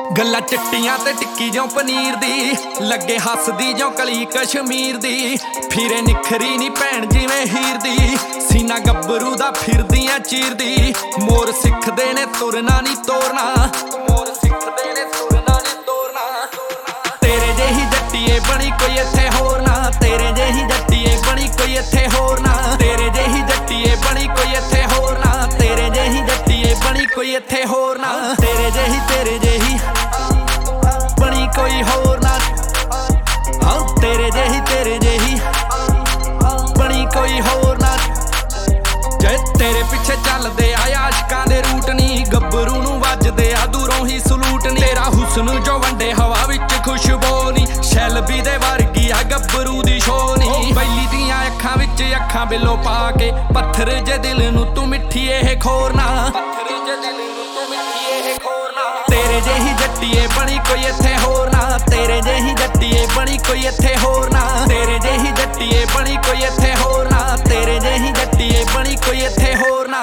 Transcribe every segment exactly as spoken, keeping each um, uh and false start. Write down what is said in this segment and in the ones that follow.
गल्लां चिट्टियां ते टिक्की जो पनीर दी, लगे हसदी जो कली कश्मीर दी। फिरे निखरी नी भैन जिवें हीर दी, सीना गब्बरू दा फिरदियां चीरदी। मोर सिखदे ने तुरना नी तोरना, मोर सिखदे ने तुरना नी तोरना। तेरे जेही जट्टीए बनी कोई इत्थे होर ना, तेरे जेही जट्टीए बनी कोई इत्थे होर ना। तेरे जेही जट्टीए बनी कोई इत्थे होर ना, तेरे जेही जट्टीए बनी कोई इत्थे होर ना। तेरे जेही तेरे जेही बनी कोई होर ना, हाँ तेरे जेही तेरे जेही बनी कोई होर ना। जे तेरे पिछे चलदे आ आशिकां दे रूट नी, गब्बरू नूं वजदे आ दूरों ही सलूट नी। तेरा हुस्न जो वंडे हवा विच खुशबू नी, शैलबी दे वर्गी आ गब्बरू दी शो नी। बैली दियां अखां विच अखां बिलो पा के, पत्थर जे दिल नूं तू मिठी एह खोरना, पत्थर जे दिल नूं तू मिठी एह खोरना। तेरे जेही जट्टीए बनी कोई इत्थे होर ना, तेरे जेही जट्टीए बनी कोई इत्थे होर ना। तेरे जेही जट्टीए बनी कोई इत्थे होर ना, तेरे जेही जट्टीए बनी कोई इत्थे होर ना।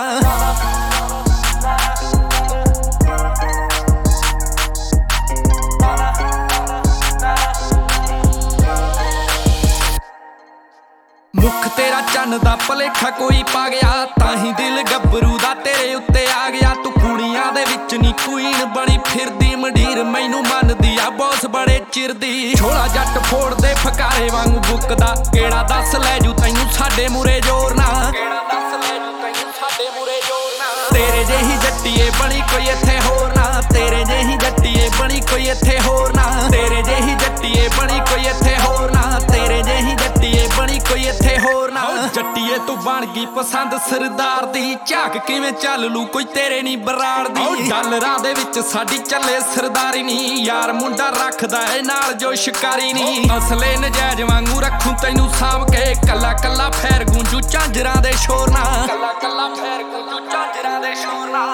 मुख तेरा चन्न दा भलेखा कोई पा गया, ताही दिल गब्बरू दा तेरे उत्ते आ गया। तू कुड़ियां दे विच नी क्वीन बनी फिरदी, मंडीर मैनू मनदी आ बॉस बड़े चिरदी। छोड़ा जट फोड़ दे फकारे वांगू बुकदा, केड़ा दस लै जू तैनू साडे मुरे जोरना, केड़ा दस लै जू तैनू साडे मुरे जोरना। तेरे जेही जट्टीए बनी कोई इत्थे होर ना, तेरे जेही जट्टीए बनी कोई इत्थे होर ना। तेरे जेही जट्टीए बनी कोई इत्थे होर ना, तेरे जेही जट्टीए बनी कोई इत्थे होर ना। जट्टीए तू बन गई पसंद सरदार दी, झाक किवें चल लू कोई तेरे नी बराड़ दी। डॉलरां दे विच साडी चले सरदारी नी, यार मुंडा रखदा ए नाल जो शिकारी नी। असले नजैज वांगू रखूं तैनू साम के, कल्ला कल्ला फैर गूंजू झांजरां दे शोर ना, कल्ला कल्ला फैर गूंजू झांजरां दे शोर ना।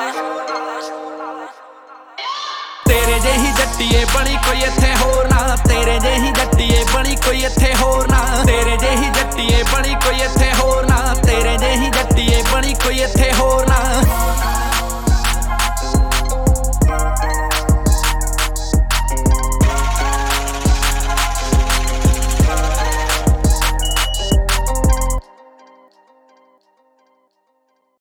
तेरे जेही जट्टीए बनी कोई इत्थे होर ना, तेरे जेही जट्टीए बनी कोई इत्थे होर ना। तेरे जेही जट्टीए बनी कोई इत्थे होर ना, तेरे जेही जट्टीए बनी कोई इत्थे होर ना।